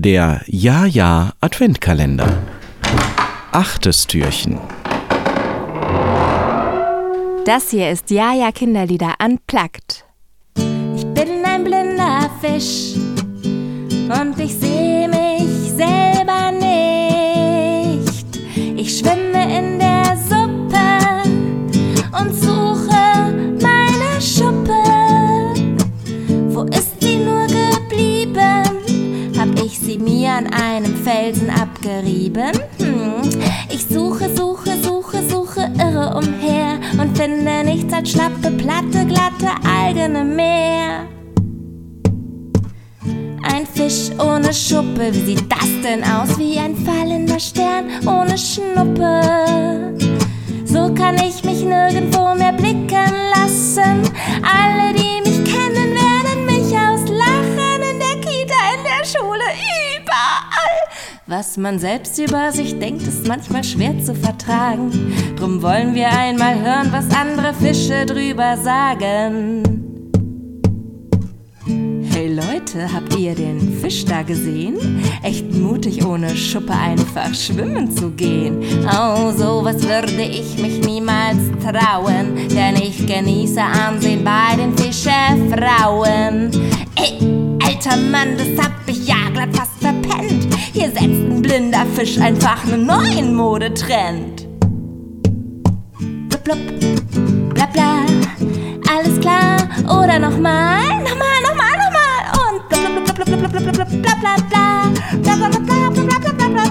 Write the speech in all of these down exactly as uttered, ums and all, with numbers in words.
Der Ja-Ja Adventkalender. Achtes Türchen. Das hier ist Ja-Ja Kinderlieder unplugged. Ich bin ein blinder Fisch und ich sehe mich selber nicht. Ich schwimme in der Suppe und suche meine Schuppe. Wo ist sie nur geblieben? Hab ich sie mir an einem Felsen abgerieben? Hm. Ich suche, suche, suche, suche irre umher und finde nichts als schlappe, platte, glatte Algen im Meer. Ein Fisch ohne Schuppe, wie sieht das denn aus? Wie ein fallender Stern ohne Schnuppe. So kann ich mich nirgendwo mehr blicken lassen. Alle, die mich kennen, werden mich auslachen. In der Kita, in der Schule, überall. Was man selbst über sich denkt, ist manchmal schwer zu vertragen. Drum wollen wir einmal hören, was andere Fische drüber sagen. Hey Leute, habt ihr den Fisch da gesehen? Echt mutig, ohne Schuppe einfach schwimmen zu gehen. Oh, sowas würde ich mich niemals trauen, denn ich genieße Ansehen bei den Fischerfrauen. Ey, alter Mann, das hab ich ja glatt fast verpennt. Hier setzt ein blinder Fisch einfach einen neuen Modetrend. Blub, blub, bla bla, alles klar, oder nochmal, nochmal, nochmal, nochmal und blub, blub, blub, blub, blub, blub, blub, bla bla bla, bla bla bla bla bla bla bla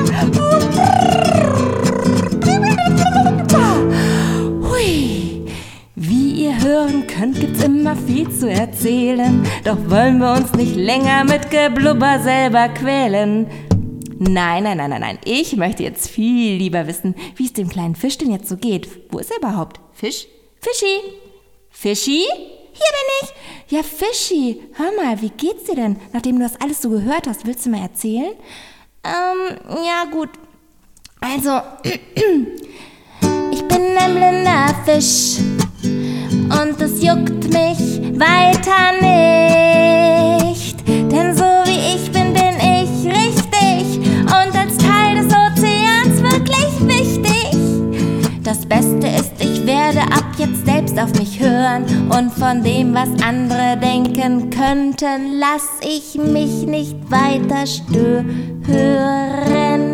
bla bla. Hui, wie ihr hören könnt, gibt's immer viel zu erzählen, doch wollen wir uns nicht länger mit Geblubber selber quälen. Nein, nein, nein, nein, nein. Ich möchte jetzt viel lieber wissen, wie es dem kleinen Fisch denn jetzt so geht. Wo ist er überhaupt? Fisch? Fischi? Fischi? Hier bin ich. Ja, Fischi, hör mal, wie geht's dir denn? Nachdem du das alles so gehört hast, willst du mal erzählen? Ähm, ja gut. Also, ich bin ein blinder Fisch und es juckt mich weiter nicht. Denn so wie ich bin, bin ich richtig und als Teil des Ozeans wirklich wichtig. Das Beste ist, ich werde ab jetzt selbst auf mich hören und von dem, was andere denken könnten, lass ich mich nicht weiter stören.